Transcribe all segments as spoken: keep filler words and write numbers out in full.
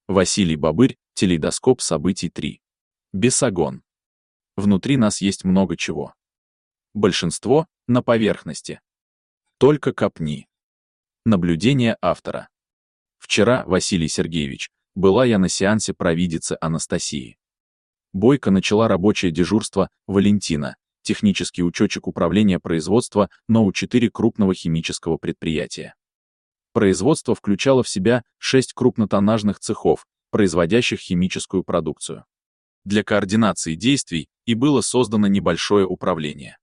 Василий Бобырь, телейдоскоп событий три. Бесогон. Внутри нас есть много чего. Большинство — на поверхности. Только копни. Наблюдение автора. Вчера, Василий Сергеевич, была я на сеансе провидицы Анастасии. Бойко начала рабочее дежурство Валентина, технический учетчик управления производства НОУ четыре крупного химического предприятия. Производство включало в себя шесть крупнотоннажных цехов, производящих химическую продукцию. Для координации действий и было создано небольшое управление.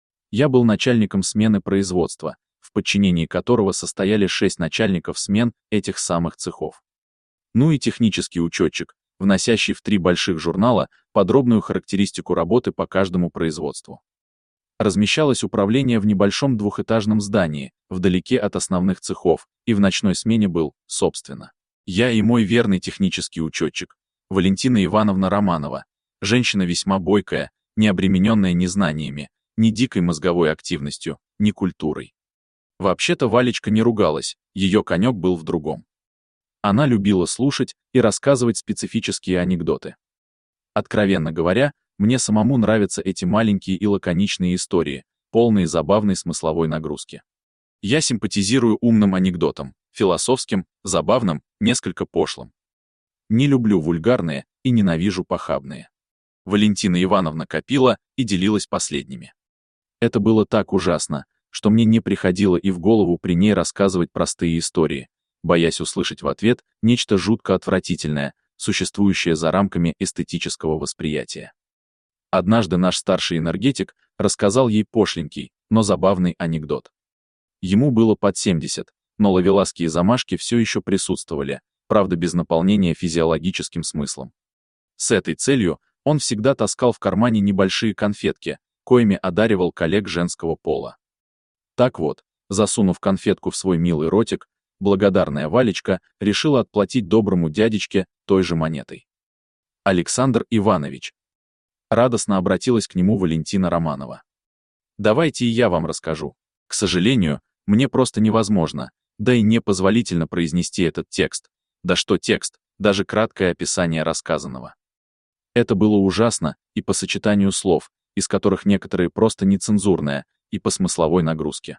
Я был начальником смены производства, в подчинении которого состояли шесть начальников смен этих самых цехов. Ну и технический учетчик, вносящий в три больших журнала подробную характеристику работы по каждому производству. Размещалось управление в небольшом двухэтажном здании, вдалеке от основных цехов, и в ночной смене был, собственно, я и мой верный технический учетчик, Валентина Ивановна Романова, женщина весьма бойкая, не обремененная ни знаниями, ни дикой мозговой активностью, ни культурой. Вообще-то Валечка не ругалась, ее конек был в другом. Она любила слушать и рассказывать специфические анекдоты. Откровенно говоря, мне самому нравятся эти маленькие и лаконичные истории, полные забавной смысловой нагрузки. Я симпатизирую умным анекдотам, философским, забавным, несколько пошлым. Не люблю вульгарные и ненавижу похабные. Валентина Ивановна копила и делилась последними. Это было так ужасно, что мне не приходило и в голову при ней рассказывать простые истории, боясь услышать в ответ нечто жутко отвратительное, существующее за рамками эстетического восприятия. Однажды наш старший энергетик рассказал ей пошленький, но забавный анекдот. Ему было под семьдесят, но ловеласские замашки все еще присутствовали, правда без наполнения физиологическим смыслом. С этой целью он всегда таскал в кармане небольшие конфетки, коими одаривал коллег женского пола. Так вот, засунув конфетку в свой милый ротик, благодарная Валечка решила отплатить доброму дядечке той же монетой. Александр Иванович. Радостно обратилась к нему Валентина Романова. Давайте и я вам расскажу. К сожалению, мне просто невозможно, да и непозволительно произнести этот текст. Да что текст, даже краткое описание рассказанного. Это было ужасно и по сочетанию слов, из которых некоторые просто нецензурные, и по смысловой нагрузке.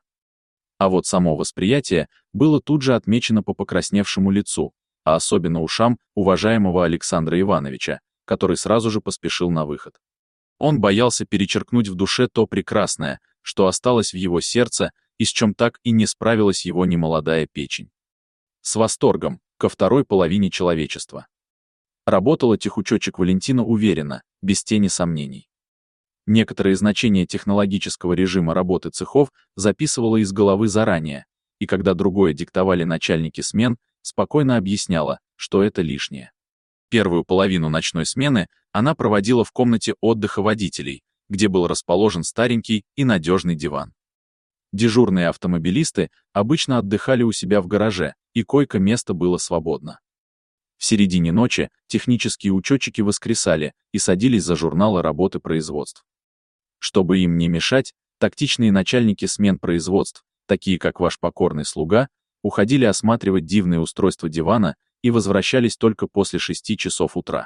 А вот само восприятие было тут же отмечено по покрасневшему лицу, а особенно ушам уважаемого Александра Ивановича, который сразу же поспешил на выход. Он боялся перечеркнуть в душе то прекрасное, что осталось в его сердце и с чем так и не справилась его немолодая печень. С восторгом, ко второй половине человечества. Работала техучетчик Валентина уверенно, без тени сомнений. Некоторые значения технологического режима работы цехов записывала из головы заранее, и когда другое диктовали начальники смен, спокойно объясняла, что это лишнее. Первую половину ночной смены она проводила в комнате отдыха водителей, где был расположен старенький и надежный диван. Дежурные автомобилисты обычно отдыхали у себя в гараже, и койко-место было свободно. В середине ночи технические учетчики воскресали и садились за журналы работы производств. Чтобы им не мешать, тактичные начальники смен производств, такие как ваш покорный слуга, уходили осматривать дивные устройства дивана и возвращались только после шести часов утра.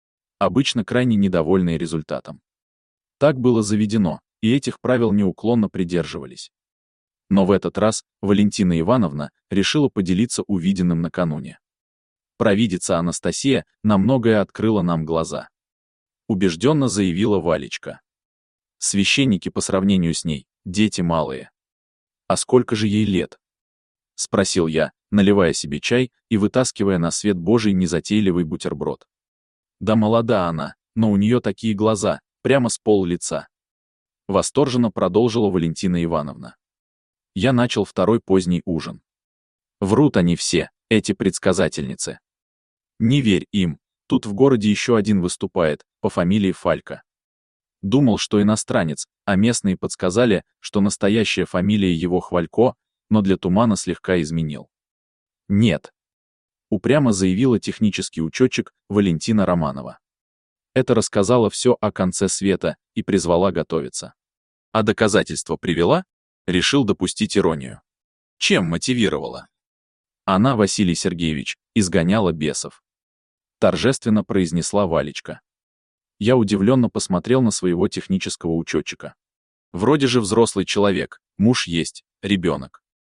Обычно крайне недовольные результатом. Так было заведено, и этих правил неуклонно придерживались. Но в этот раз Валентина Ивановна решила поделиться увиденным накануне. Провидица Анастасия на многое открыла нам глаза. Убежденно заявила Валечка. Священники по сравнению с ней — дети малые. А сколько же ей лет? Спросил я, наливая себе чай и вытаскивая на свет Божий незатейливый бутерброд. Да молода она, но у нее такие глаза, прямо с пол лица. Восторженно продолжила Валентина Ивановна. Я начал второй поздний ужин. Врут они все, эти предсказательницы. Не верь им, тут в городе еще один выступает, по фамилии Фалька. Думал, что иностранец, а местные подсказали, что настоящая фамилия его Хвалько, но для тумана слегка изменил. Нет. Упрямо заявила технический учетчик Валентина Романова. Это рассказала все о конце света и призвала готовиться. А доказательства привела? Решил допустить иронию. Чем мотивировала? Она, Василий Сергеевич, изгоняла бесов. торжественно произнесла Валечка. Я удивленно посмотрел на своего технического учетчика. Вроде же взрослый человек, муж есть, ребенок.